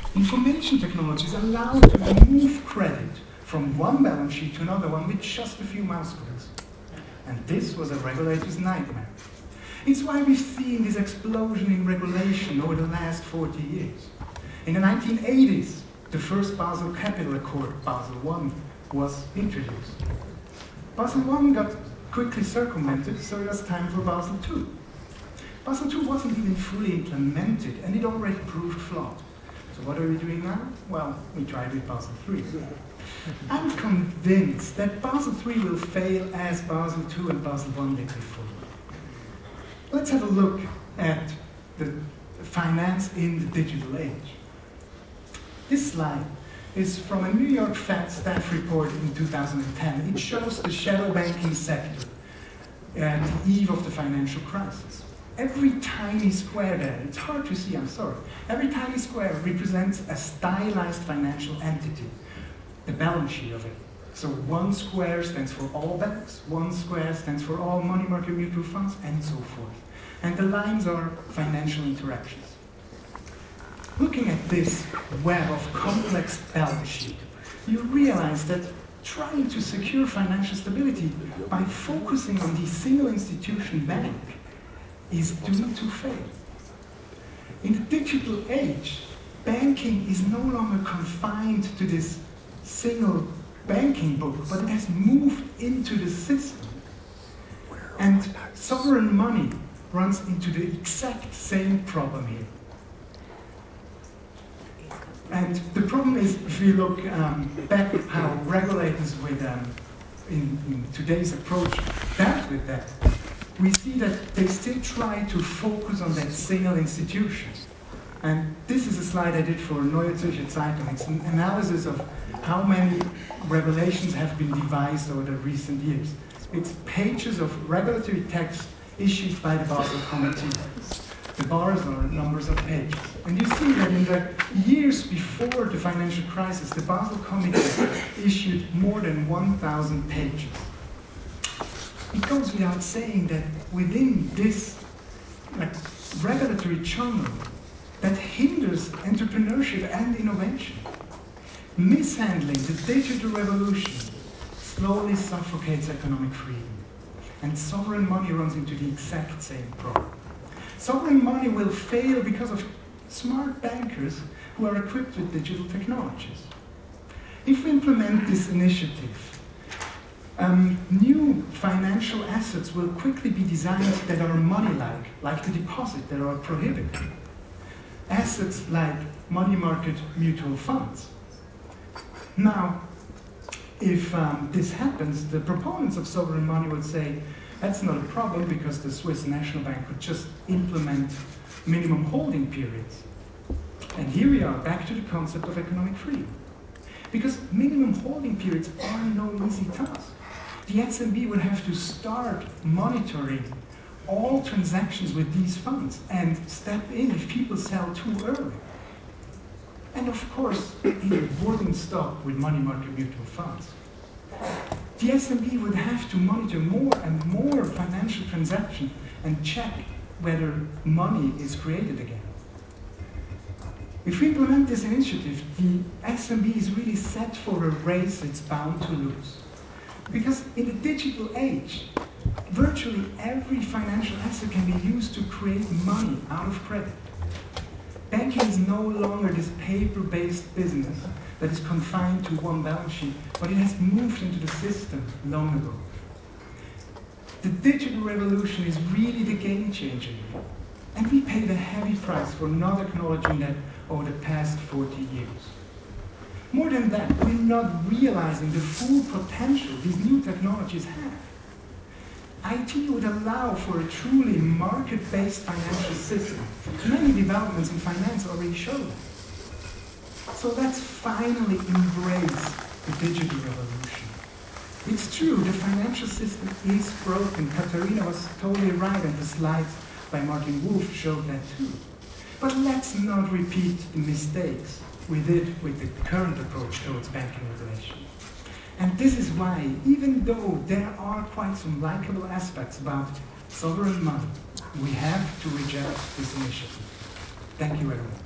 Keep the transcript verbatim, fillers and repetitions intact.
Information technologies allow to move credit from one balance sheet to another one with just a few mouse clicks. And this was a regulator's nightmare. It's why we've seen this explosion in regulation over the last forty years. In the nineteen eighties, the first Basel Capital Accord, Basel one, was introduced. Basel one got quickly circumvented, so it was time for Basel two. Basel two wasn't even fully implemented, and it already proved flawed. So what are we doing now? Well, we tried with Basel three. I'm convinced that Basel three will fail as Basel two and Basel one did before. Let's have a look at the finance in the digital age. This slide is from a New York Fed staff report in two thousand ten. It shows the shadow banking sector at the eve of the financial crisis. Every tiny square there, it's hard to see, I'm sorry. Every tiny square represents a stylized financial entity, the balance sheet of it. So one square stands for all banks, one square stands for all money market mutual funds, and so forth. And the lines are financial interactions. Looking at this web of complex balance sheet, you realize that trying to secure financial stability by focusing on the single institution bank is doomed to fail. In the digital age, banking is no longer confined to this single banking book, but it has moved into the system. And sovereign money runs into the exact same problem here. And the problem is, if we look um, back at how regulators with, um, in, in today's approach dealt with that, we see that they still try to focus on that single institution. And this is a slide I did for Neue Zürcher Zeitung. It's an analysis of how many regulations have been devised over the recent years. It's pages of regulatory text issued by the Basel Committee. The bars are numbers of pages. And you see that in the years before the financial crisis, the Basel Committee issued more than one thousand pages. It goes without saying that within this like, regulatory jungle that hinders entrepreneurship and innovation, mishandling the digital revolution slowly suffocates economic freedom. And sovereign money runs into the exact same problem. Sovereign money will fail because of smart bankers who are equipped with digital technologies. If we implement this initiative, um, new financial assets will quickly be designed that are money-like, like the deposit, that are prohibited. Assets like money market mutual funds. Now, if um, this happens, the proponents of sovereign money would say, that's not a problem because the Swiss National Bank could just implement minimum holding periods. And here we are, back to the concept of economic freedom. Because minimum holding periods are no easy task. The S N B would have to start monitoring all transactions with these funds and step in if people sell too early. And of course, it wouldn't stop with money market mutual funds. The S N B would have to monitor more and more financial transactions and check whether money is created again. If we implement this initiative, the S N B is really set for a race it's bound to lose. Because in the digital age, virtually every financial asset can be used to create money out of credit. Banking is no longer this paper-based business that is confined to one balance sheet, but it has moved into the system long ago. The digital revolution is really the game changer here. And we paid a heavy price for not acknowledging that over the past forty years. More than that, we're not realizing the full potential these new technologies have. I T would allow for a truly market-based financial system. Many developments in finance already show that. So let's finally embrace the digital revolution. It's true, the financial system is broken. Katharina was totally right, and the slides by Martin Wolf showed that too. But let's not repeat the mistakes we did with the current approach towards banking regulation. And this is why, even though there are quite some likable aspects about sovereign money, we have to reject this initiative. Thank you very much.